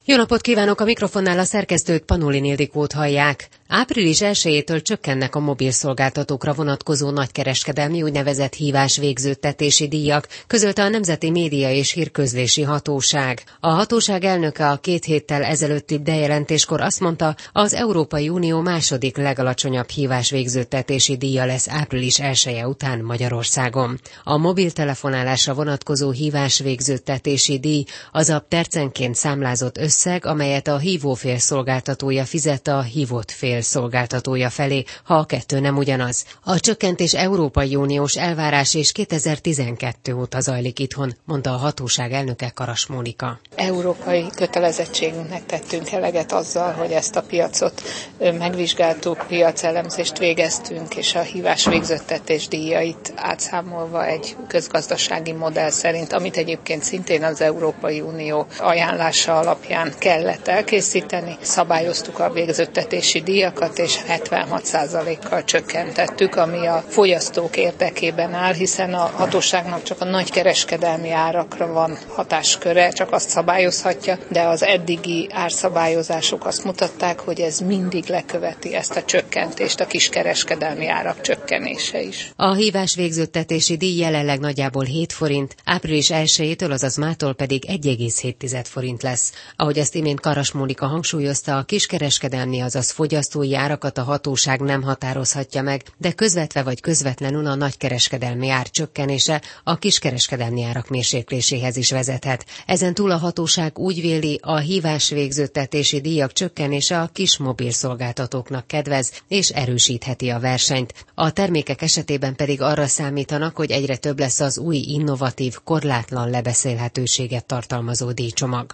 Jó napot kívánok, a mikrofonnál a szerkesztőt, Panolin Ildikót hallják. Április 1-től csökkennek a mobilszolgáltatókra vonatkozó nagykereskedelmi úgynevezett hívásvégződtetési díjak, közölte a Nemzeti Média és Hírközlési Hatóság. A hatóság elnöke a 2 héttel ezelőtti bejelentéskor azt mondta, az Európai Unió második legalacsonyabb hívásvégződtetési díja lesz április 1-je után Magyarországon. A mobiltelefonálásra vonatkozó hívásvégződtetési díj az a percenként számlázott összeg, amelyet a hívófél szolgáltatója fizet a hívott fél szolgáltatója felé, ha a kettő nem ugyanaz. A csökkentés Európai Uniós elvárás és 2012 óta zajlik itthon, mondta a hatóság elnöke, Karas Mónika. Európai kötelezettségünknek tettünk eleget azzal, hogy ezt a piacot megvizsgáltuk, piacelemzést végeztünk, és a hívásvégződtetés díjait átszámolva egy közgazdasági modell szerint, amit egyébként szintén az Európai Unió ajánlása alapján kellett elkészíteni. Szabályoztuk a végződtetési díjakat, és 76%-kal csökkentettük, ami a fogyasztók érdekében áll, hiszen a hatóságnak csak a nagy kereskedelmi árakra van hatásköre, csak azt szabályozhatja, de az eddigi árszabályozások azt mutatták, hogy ez mindig leköveti ezt a csökkentést, a kiskereskedelmi árak csökkenése is. A hívásvégződtetési díj jelenleg nagyjából 7 forint, április 1-től, azaz mától pedig 1,7 forint lesz. Ahogy ezt imént Karas Mónika hangsúlyozta, a kiskereskedelmi, azaz fogyasztói árakat a hatóság nem határozhatja meg, de közvetve vagy közvetlenül a nagykereskedelmi ár csökkenése a kiskereskedelmi árak mérsékléséhez is vezethet. Ezen túl a hatóság úgy véli, a hívásvégződtetési díjak csökkenése a kis mobilszolgáltatóknak kedvez és erősítheti a versenyt. A termékek esetében pedig arra számítanak, hogy egyre több lesz az új innovatív, korlátlan lebeszélhetőséget tartalmazó díjcsomag.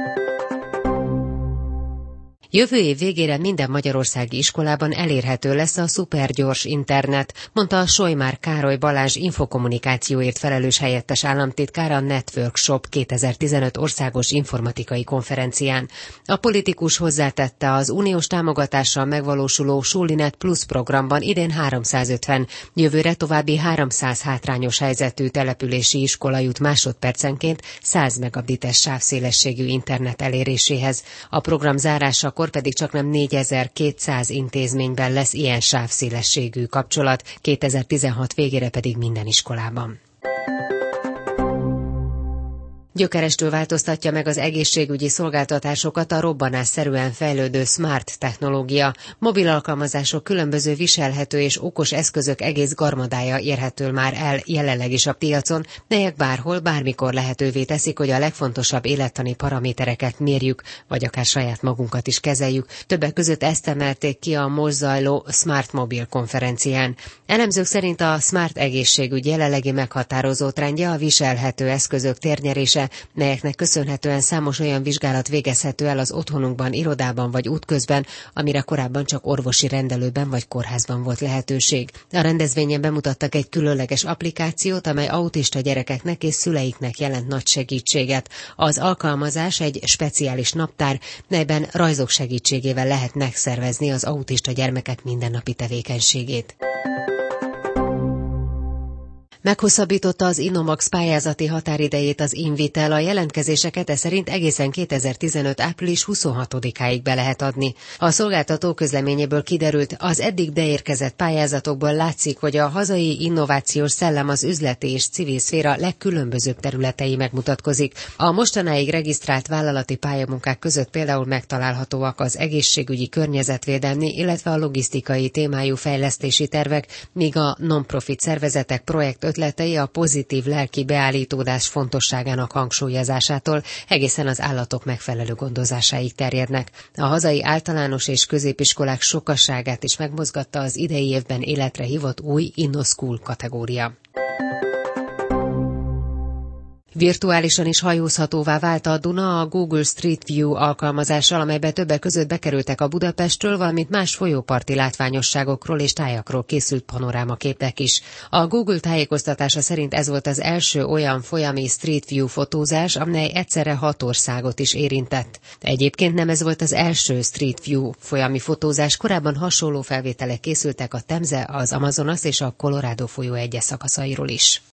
Jövő év végére minden magyarországi iskolában elérhető lesz a szupergyors internet, mondta a Solymár Károly Balázs infokommunikációért felelős helyettes államtitkár a Network Shop 2015 országos informatikai konferencián. A politikus hozzátette, az uniós támogatással megvalósuló Sulinet Plus programban idén 350, jövőre további 300 hátrányos helyzetű települési iskola jut másodpercenként 100 megabites sávszélességű internet eléréséhez. A program zárásakor pedig csaknem 4200 intézményben lesz ilyen sávszélességű kapcsolat, 2016 végére pedig minden iskolában. Gyökerestől változtatja meg az egészségügyi szolgáltatásokat a robbanásszerűen fejlődő smart technológia. Mobil alkalmazások, különböző viselhető és okos eszközök egész garmadája érhető már el jelenleg is a piacon, melyek bárhol, bármikor lehetővé teszik, hogy a legfontosabb élettani paramétereket mérjük, vagy akár saját magunkat is kezeljük. Többek között ezt emelték ki a most zajló Smart Mobil konferencián. Elemzők szerint a smart egészségügy jelenlegi meghatározó trendje a viselhető eszközök térnyerése, melyeknek köszönhetően számos olyan vizsgálat végezhető el az otthonunkban, irodában vagy útközben, amire korábban csak orvosi rendelőben vagy kórházban volt lehetőség. A rendezvényen bemutattak egy különleges applikációt, amely autista gyerekeknek és szüleiknek jelent nagy segítséget. Az alkalmazás egy speciális naptár, melyben rajzok segítségével lehet megszervezni az autista gyermekek mindennapi tevékenységét. Meghosszabbította az Innomax pályázati határidejét az Invitel, a jelentkezéseket szerint egészen 2015. április 26-áig be lehet adni. A szolgáltató közleményéből kiderült, az eddig beérkezett pályázatokból látszik, hogy a hazai innovációs szellem az üzleti és civil szféra legkülönbözőbb területei megmutatkozik. A mostanáig regisztrált vállalati pályamunkák között például megtalálhatóak az egészségügyi, környezetvédelmi, illetve a logisztikai témájú fejlesztési tervek, míg a non-profit szervezetek projekt ötletei a pozitív lelki beállítódás fontosságának hangsúlyozásától egészen az állatok megfelelő gondozásáig terjednek. A hazai általános és középiskolák sokasságát is megmozgatta az idei évben életre hívott új InnoSchool kategória. Virtuálisan is hajózhatóvá vált a Duna a Google Street View alkalmazással, amelybe többek között bekerültek a Budapestről, valamint más folyóparti látványosságokról és tájakról készült panorámaképek is. A Google tájékoztatása szerint ez volt az első olyan folyami Street View fotózás, amely egyszerre 6 országot is érintett. Egyébként nem ez volt az első Street View folyami fotózás, korábban hasonló felvételek készültek a Temze, az Amazonas és a Colorado folyó egyes szakaszairól is.